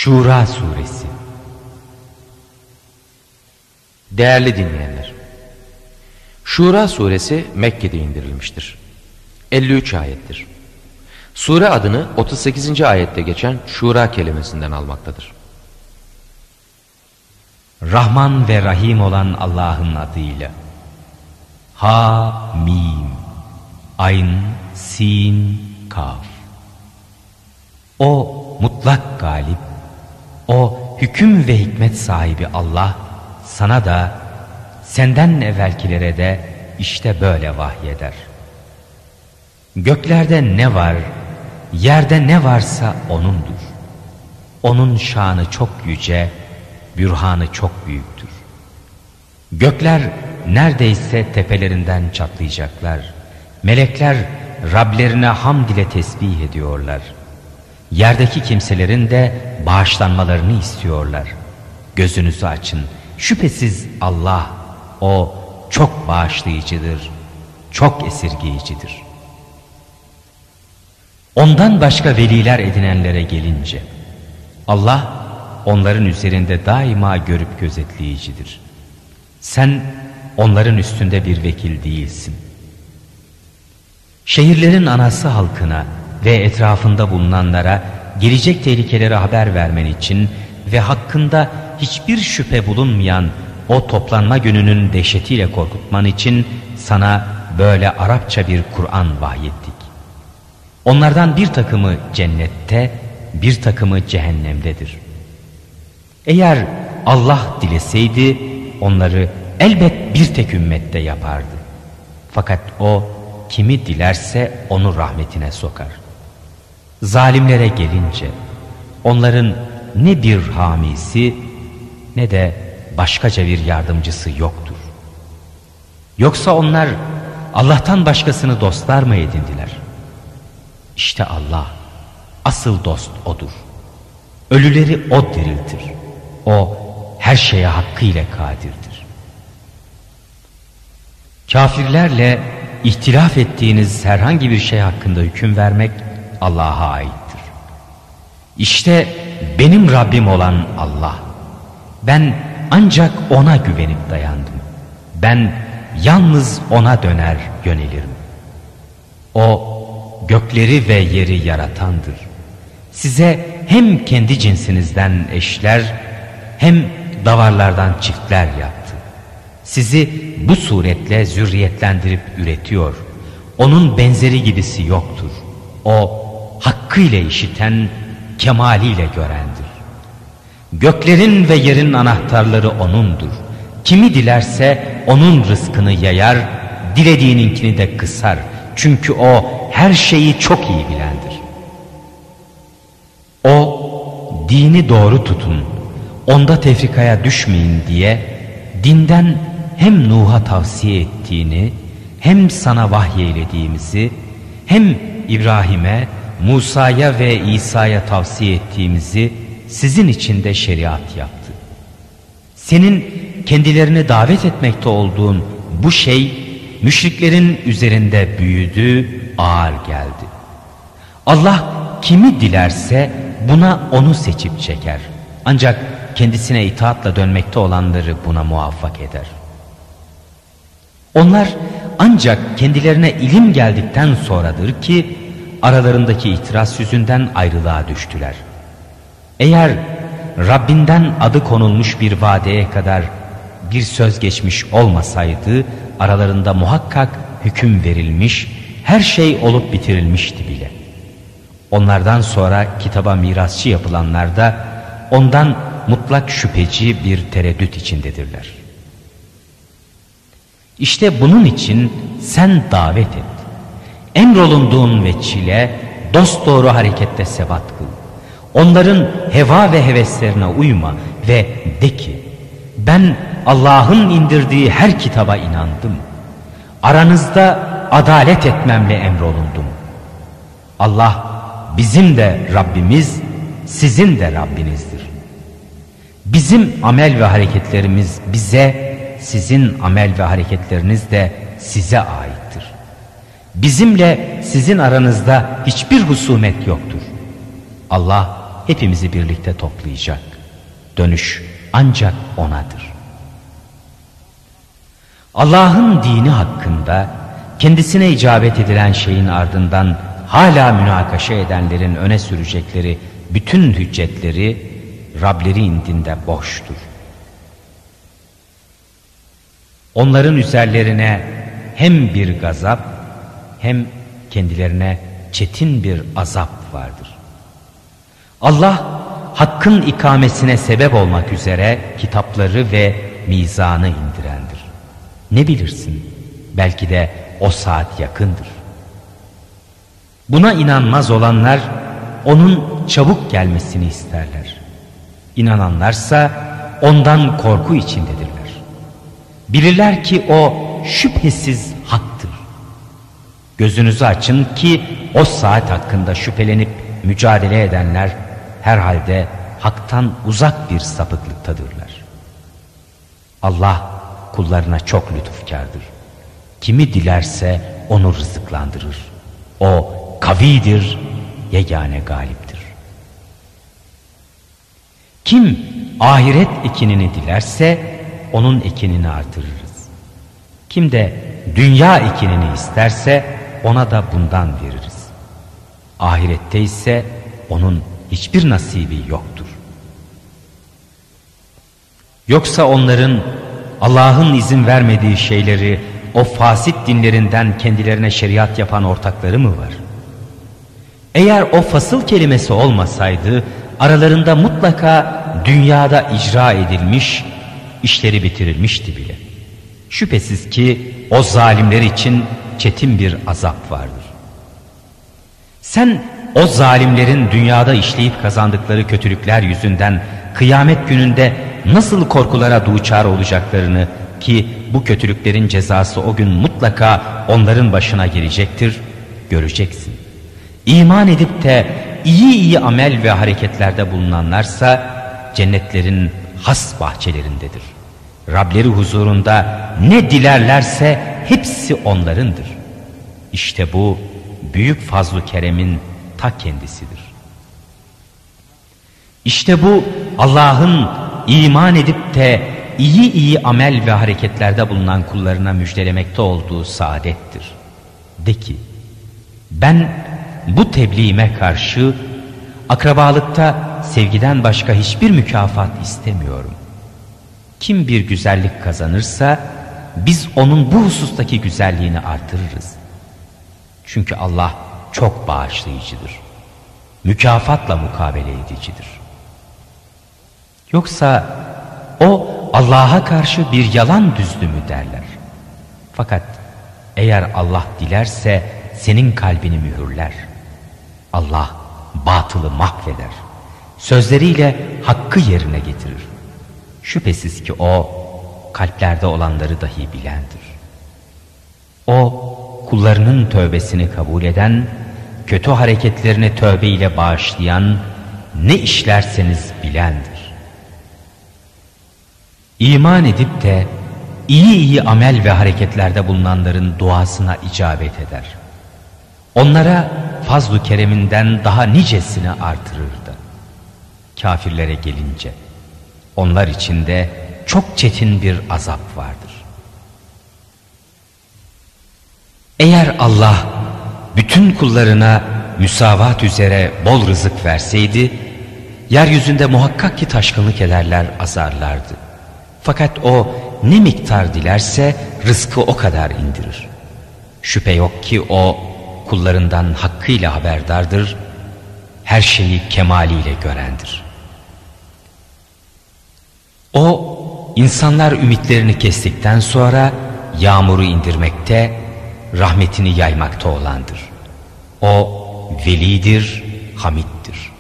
Şura Suresi. Değerli dinleyenler, Şura Suresi Mekke'de indirilmiştir. 53 ayettir. Sure adını 38. ayette geçen Şura kelimesinden almaktadır. Rahman ve Rahim olan Allah'ın adıyla. Ha, Mim, Ayn, Sin, Kaf. O mutlak galip, o hüküm ve hikmet sahibi Allah sana da senden evvelkilere de işte böyle vahyeder. Göklerde ne var, yerde ne varsa O'nundur. O'nun şanı çok yüce, bürhanı çok büyüktür. Gökler neredeyse tepelerinden çatlayacaklar. Melekler Rablerine hamd ile tesbih ediyorlar. Yerdeki kimselerin de bağışlanmalarını istiyorlar. Gözünüzü açın. Şüphesiz Allah, O çok bağışlayıcıdır, çok esirgeyicidir. Ondan başka veliler edinenlere gelince, Allah onların üzerinde daima görüp gözetleyicidir. Sen onların üstünde bir vekil değilsin. Şehirlerin anası halkına ve etrafında bulunanlara gelecek tehlikeleri haber vermen için ve hakkında hiçbir şüphe bulunmayan o toplanma gününün dehşetiyle korkutman için sana böyle Arapça bir Kur'an vahyettik. Onlardan bir takımı cennette, bir takımı cehennemdedir. Eğer Allah dileseydi onları elbet bir tek ümmette yapardı. Fakat O kimi dilerse onu rahmetine sokar. Zalimlere gelince onların ne bir hamisi ne de başkaca bir yardımcısı yoktur. Yoksa onlar Allah'tan başkasını dostlar mı edindiler? İşte Allah, asıl dost O'dur. Ölüleri O diriltir. O her şeye hakkıyla kadirdir. Kafirlerle ihtilaf ettiğiniz herhangi bir şey hakkında hüküm vermek Allah'a aittir. İşte benim Rabbim olan Allah. Ben ancak O'na güvenip dayandım. Ben yalnız O'na döner yönelirim. O gökleri ve yeri yaratandır. Size hem kendi cinsinizden eşler hem davarlardan çiftler yaptı. Sizi bu suretle zürriyetlendirip üretiyor. Onun benzeri gibisi yoktur. O hakkıyla işiten, kemaliyle görendir. Göklerin ve yerin anahtarları O'nundur. Kimi dilerse O'nun rızkını yayar, dilediğininkini de kısar. Çünkü O her şeyi çok iyi bilendir. O dini doğru tutun, onda tefrikaya düşmeyin diye dinden hem Nuh'a tavsiye ettiğini, hem sana vahyeylediğimizi, hem İbrahim'e, Musa'ya ve İsa'ya tavsiye ettiğimizi sizin için de şeriat yaptı. Senin kendilerini davet etmekte olduğun bu şey müşriklerin üzerinde büyüdü, ağır geldi. Allah kimi dilerse buna onu seçip çeker. Ancak kendisine itaatla dönmekte olanları buna muvaffak eder. Onlar ancak kendilerine ilim geldikten sonradır ki aralarındaki itiraz yüzünden ayrılığa düştüler. Eğer Rabbinden adı konulmuş bir vadeye kadar bir söz geçmiş olmasaydı aralarında muhakkak hüküm verilmiş, her şey olup bitirilmişti bile. Onlardan sonra kitaba mirasçı yapılanlar da ondan mutlak şüpheci bir tereddüt içindedirler. İşte bunun için sen davet et. Emrolunduğun veçile dosdoğru harekette sebat kıl. Onların heva ve heveslerine uyma ve de ki ben Allah'ın indirdiği her kitaba inandım. Aranızda adalet etmemle emrolundum. Allah bizim de Rabbimiz, sizin de Rabbinizdir. Bizim amel ve hareketlerimiz bize, sizin amel ve hareketleriniz de size aittir. Bizimle sizin aranızda hiçbir husumet yoktur. Allah hepimizi birlikte toplayacak. Dönüş ancak O'nadır. Allah'ın dini hakkında kendisine icabet edilen şeyin ardından hala münakaşa edenlerin öne sürecekleri bütün hüccetleri Rableri indinde boştur. Onların üzerlerine hem bir gazap hem kendilerine çetin bir azap vardır. Allah hakkın ikamesine sebep olmak üzere kitapları ve mizanı indirendir. Ne bilirsin, belki de o saat yakındır. Buna inanmaz olanlar onun çabuk gelmesini isterler. İnananlarsa ondan korku içindedirler. Bilirler ki o şüphesiz haktır. Gözünüzü açın ki o saat hakkında şüphelenip mücadele edenler herhalde haktan uzak bir sapıklıktadırlar. Allah kullarına çok lütufkardır. Kimi dilerse onu rızıklandırır. O kavidir, yegane galiptir. Kim ahiret ekinini dilerse onun ekinini artırırız. Kim de dünya ekinini isterse ona da bundan veririz. Ahirette ise onun hiçbir nasibi yoktur. Yoksa onların Allah'ın izin vermediği şeyleri o fasit dinlerinden kendilerine şeriat yapan ortakları mı var? Eğer o fasıl kelimesi olmasaydı aralarında mutlaka dünyada icra edilmiş, işleri bitirilmişti bile. Şüphesiz ki o zalimler için çetin bir azap vardır. Sen o zalimlerin dünyada işleyip kazandıkları kötülükler yüzünden kıyamet gününde nasıl korkulara duçar olacaklarını, ki bu kötülüklerin cezası o gün mutlaka onların başına gelecektir, göreceksin. İman edip de iyi amel ve hareketlerde bulunanlarsa cennetlerin has bahçelerindedir. Rableri huzurunda ne dilerlerse hepsi onlarındır. İşte bu büyük fazl-ı keremin ta kendisidir. İşte bu Allah'ın iman edip de iyi amel ve hareketlerde bulunan kullarına müjdelemekte olduğu saadettir. De ki, ben bu tebliğime karşı akrabalıkta sevgiden başka hiçbir mükafat istemiyorum. Kim bir güzellik kazanırsa biz onun bu husustaki güzelliğini artırırız. Çünkü Allah çok bağışlayıcıdır. Mükafatla mukabele edicidir. Yoksa o Allah'a karşı bir yalan düzdü mü derler. Fakat eğer Allah dilerse senin kalbini mühürler. Allah batılı mahveder. Sözleriyle hakkı yerine getirir. Şüphesiz ki o kalplerde olanları dahi bilendir. O kullarının tövbesini kabul eden, kötü hareketlerini tövbe ile bağışlayan, ne işlerseniz bilendir. İman edip de iyi amel ve hareketlerde bulunanların duasına icabet eder. Onlara fazl-ı kereminden daha nicesini artırırdı. Kafirlere gelince onlar için de çok çetin bir azap vardır. Eğer Allah bütün kullarına müsavat üzere bol rızık verseydi, yeryüzünde muhakkak ki taşkınlık ederler, azarlardı. Fakat o ne miktar dilerse rızkı o kadar indirir. Şüphe yok ki o kullarından hakkıyla haberdardır, her şeyi kemaliyle görendir. O insanlar ümitlerini kestikten sonra yağmuru indirmekte, rahmetini yaymakta olandır. O velidir, hamittir.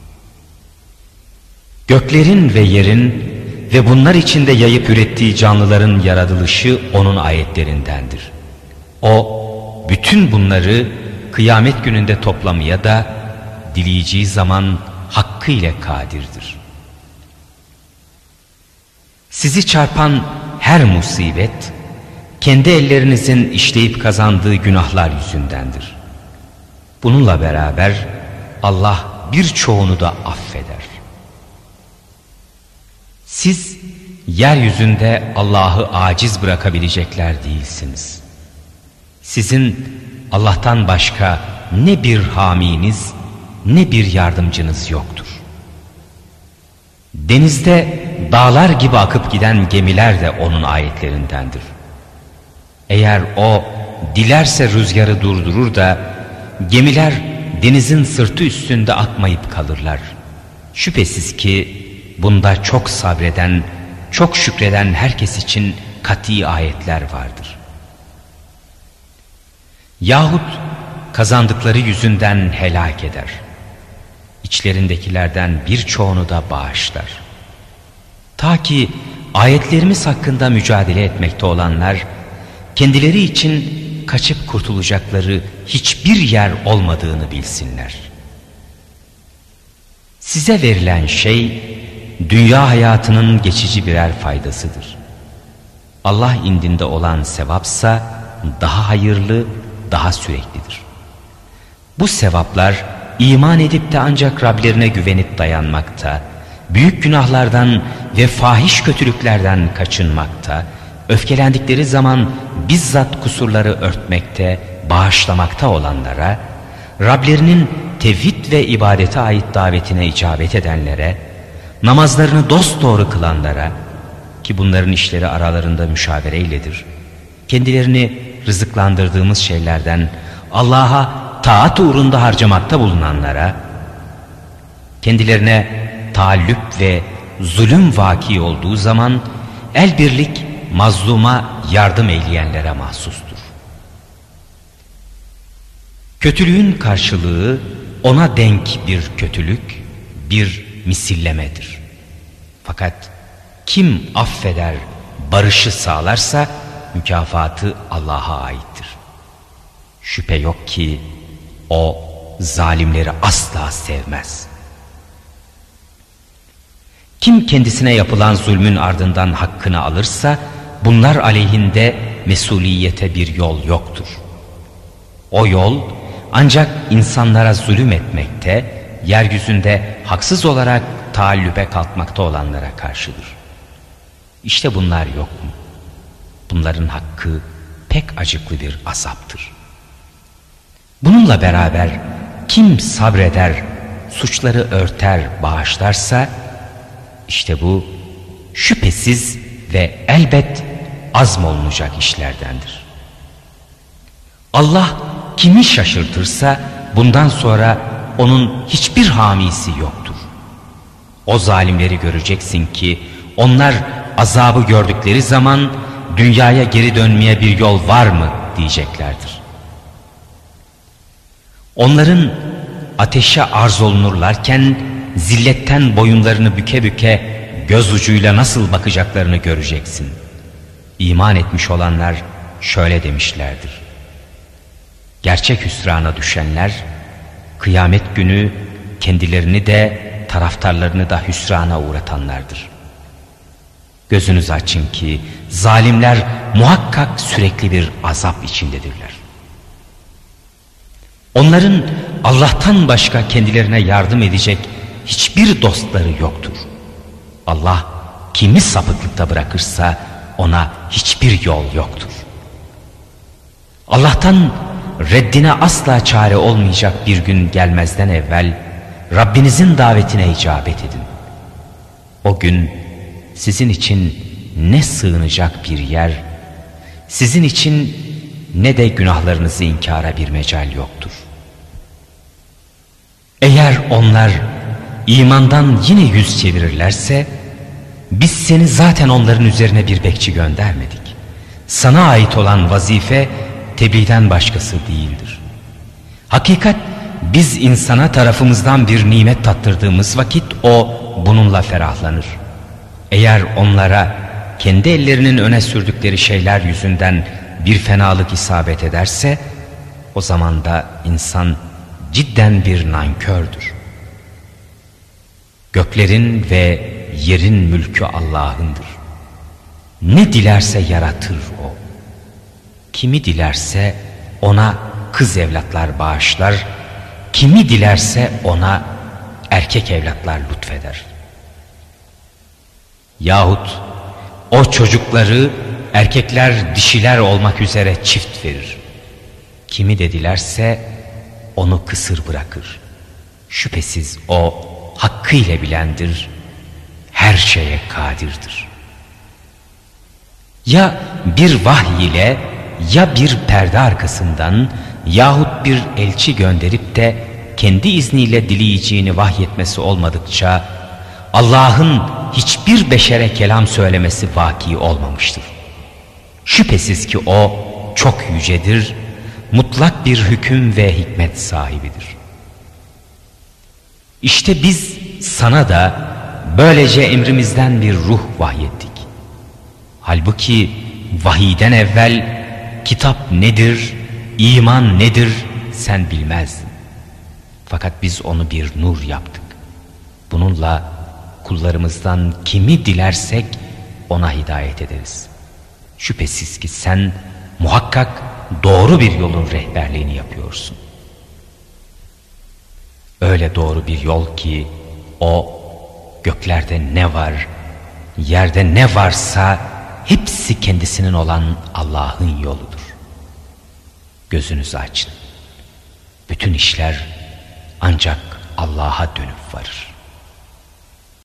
Göklerin ve yerin ve bunlar içinde yayıp ürettiği canlıların yaratılışı onun ayetlerindendir. O bütün bunları kıyamet gününde toplamaya da dileyeceği zaman hakkıyla kadirdir. Sizi çarpan her musibet kendi ellerinizin işleyip kazandığı günahlar yüzündendir. Bununla beraber Allah birçoğunu da affeder. affeder. Siz yeryüzünde Allah'ı aciz bırakabilecekler değilsiniz. Sizin Allah'tan başka ne bir haminiz ne bir yardımcınız yoktur. Denizde dağlar gibi akıp giden gemiler de onun ayetlerindendir. Eğer o dilerse rüzgarı durdurur da gemiler denizin sırtı üstünde akmayıp kalırlar. Şüphesiz ki bunda çok sabreden, çok şükreden herkes için kat'i ayetler vardır. Yahut kazandıkları yüzünden helak eder. İçlerindekilerden birçoğunu da bağışlar. Ta ki ayetlerimiz hakkında mücadele etmekte olanlar, kendileri için kaçıp kurtulacakları hiçbir yer olmadığını bilsinler. Size verilen şey, dünya hayatının geçici birer faydasıdır. Allah indinde olan sevapsa daha hayırlı, daha süreklidir. Bu sevaplar iman edip de ancak Rablerine güvenip dayanmakta, büyük günahlardan ve fahiş kötülüklerden kaçınmakta, öfkelendikleri zaman bizzat kusurları örtmekte, bağışlamakta olanlara, Rablerinin tevhid ve ibadete ait davetine icabet edenlere, namazlarını dosdoğru kılanlara, ki bunların işleri aralarında müşavereyledir, kendilerini rızıklandırdığımız şeylerden Allah'a taat uğrunda harcamakta bulunanlara, kendilerine taallüp ve zulüm vaki olduğu zaman el birlik mazluma yardım eyleyenlere mahsustur. Kötülüğün karşılığı ona denk bir kötülük, bir misillemedir. Fakat kim affeder, barışı sağlarsa mükafatı Allah'a aittir. Şüphe yok ki o zalimleri asla sevmez. Kim kendisine yapılan zulmün ardından hakkını alırsa bunlar aleyhinde mesuliyete bir yol yoktur. O yol ancak insanlara zulüm etmekte, yeryüzünde haksız olarak taallübe kalkmakta olanlara karşıdır. İşte bunlar yok mu? Bunların hakkı pek acıklı bir azaptır. Bununla beraber kim sabreder, suçları örter, bağışlarsa, işte bu şüphesiz ve elbet azmolunacak işlerdendir. Allah kimi şaşırtırsa bundan sonra onun hiçbir hamisi yoktur. O zalimleri göreceksin ki onlar azabı gördükleri zaman dünyaya geri dönmeye bir yol var mı diyeceklerdir. Onların ateşe arz olunurlarken zilletten boyunlarını büke büke göz ucuyla nasıl bakacaklarını göreceksin. İman etmiş olanlar şöyle demişlerdir: gerçek hüsrana düşenler kıyamet günü kendilerini de taraftarlarını da hüsrana uğratanlardır. Gözünüzü açın ki zalimler muhakkak sürekli bir azap içindedirler. Onların Allah'tan başka kendilerine yardım edecek hiçbir dostları yoktur. Allah kimi sapıklıkta bırakırsa ona hiçbir yol yoktur. Allah'tan reddine asla çare olmayacak bir gün gelmezden evvel Rabbinizin davetine icabet edin. O gün sizin için ne sığınacak bir yer, sizin için ne de günahlarınızı inkara bir mecal yoktur. Eğer onlar imandan yine yüz çevirirlerse, biz seni zaten onların üzerine bir bekçi göndermedik. Sana ait olan vazife tebliğden başkası değildir. Hakikat biz insana tarafımızdan bir nimet tattırdığımız vakit o bununla ferahlanır. Eğer onlara kendi ellerinin öne sürdükleri şeyler yüzünden bir fenalık isabet ederse, o zaman da insan cidden bir nankördür. Göklerin ve yerin mülkü Allah'ındır. Ne dilerse yaratır o. Kimi dilerse ona kız evlatlar bağışlar, kimi dilerse ona erkek evlatlar lütfeder. Yahut o çocukları erkekler dişiler olmak üzere çift verir. Kimi de dilerse onu kısır bırakır. Şüphesiz o hakkıyla bilendir, her şeye kadirdir. Ya bir vahiy ile ya bir perde arkasından yahut bir elçi gönderip de kendi izniyle dileyeceğini vahyetmesi olmadıkça Allah'ın hiçbir beşere kelam söylemesi vaki olmamıştır. Şüphesiz ki o çok yücedir, mutlak bir hüküm ve hikmet sahibidir. İşte biz sana da böylece emrimizden bir ruh vahyettik. Halbuki vahiyden evvel kitap nedir, iman nedir sen bilmezdin. Fakat biz onu bir nur yaptık. Bununla kullarımızdan kimi dilersek ona hidayet ederiz. Şüphesiz ki sen muhakkak doğru bir yolun rehberliğini yapıyorsun. Öyle doğru bir yol ki o göklerde ne var, yerde ne varsa hepsi kendisinin olan Allah'ın yoludur. Gözünüzü açın. Bütün işler ancak Allah'a dönüp varır.